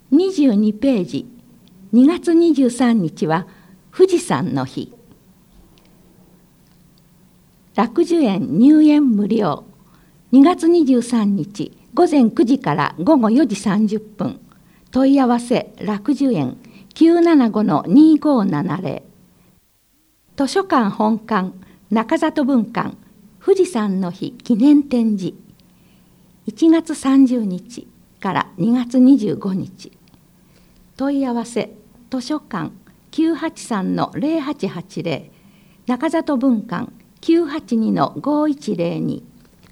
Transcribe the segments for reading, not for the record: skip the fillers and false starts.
22ページ、2月23日は富士山の日。楽寿園入園無料。2月23日午前9時から午後4時30分。問い合わせ楽寿園 975-2570。図書館本館中里文館富士山の日記念展示。1月30日から2月25日。問い合わせ図書館 983-0880 中里文館 982-5102。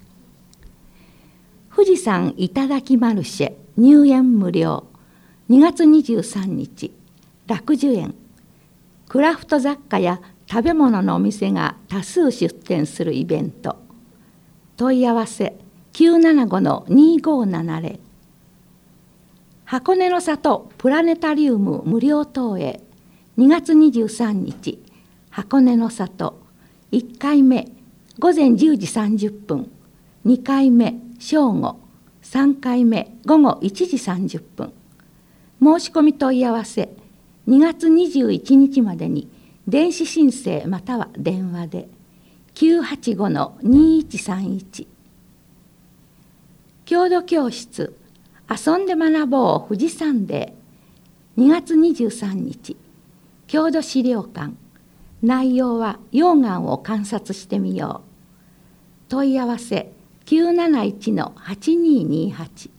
富士山いただきマルシェ入園無料。2月23日楽寿園。クラフト雑貨や食べ物のお店が多数出店するイベント。問い合わせ 975-2570。箱根の里プラネタリウム無料投影。2月23日箱根の里。1回目午前10時30分。2回目正午。3回目午後1時30分。申し込み問い合わせ2月21日までに電子申請または電話で 985-2131。郷土教室遊んで学ぼう富士山デー。2月23日郷土資料館。内容は溶岩を観察してみよう。問い合わせ 971-8228。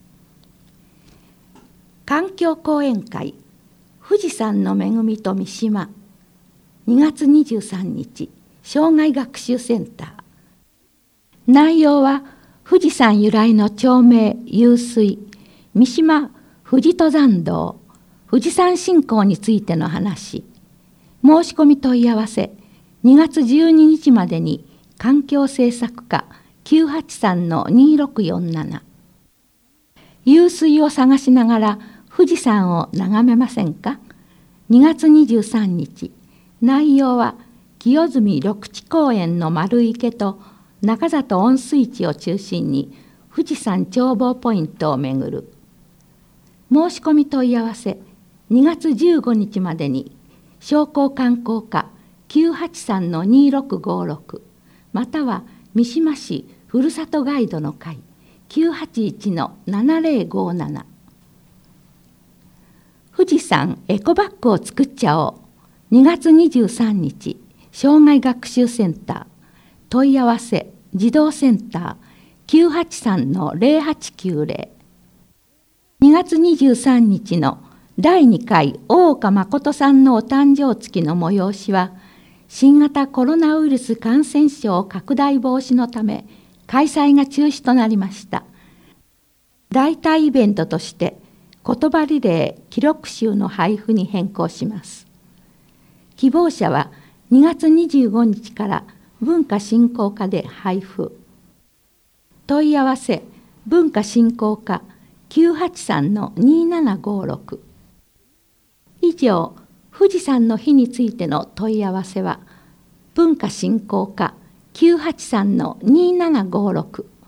環境講演会富士山の恵みと三島。2月23日障害学習センター。内容は富士山由来の町名湧水、三島富士登山道、富士山信仰についての話。申し込み問い合わせ2月12日までに環境政策課 983-2647。湧水を探しながら富士山を眺めませんか。2月23日。内容は清澄緑地公園の丸池と中里温水地を中心に富士山眺望ポイントを巡る。申し込み問い合わせ2月15日までに商工観光課 983-2656 または三島市ふるさとガイドの会 981-7057。富士山エコバッグを作っちゃおう。2月23日障害学習センター。問い合わせ児童センター 983-0890。2月23日の第2回大岡誠さんのお誕生月の催しは新型コロナウイルス感染症拡大防止のため開催が中止となりました。代替イベントとして言葉リレー記録集の配布に変更します。希望者は2月25日から文化振興課で配布。問い合わせ文化振興課 983-2756。以上、富士山の日についての問い合わせは文化振興課 983-2756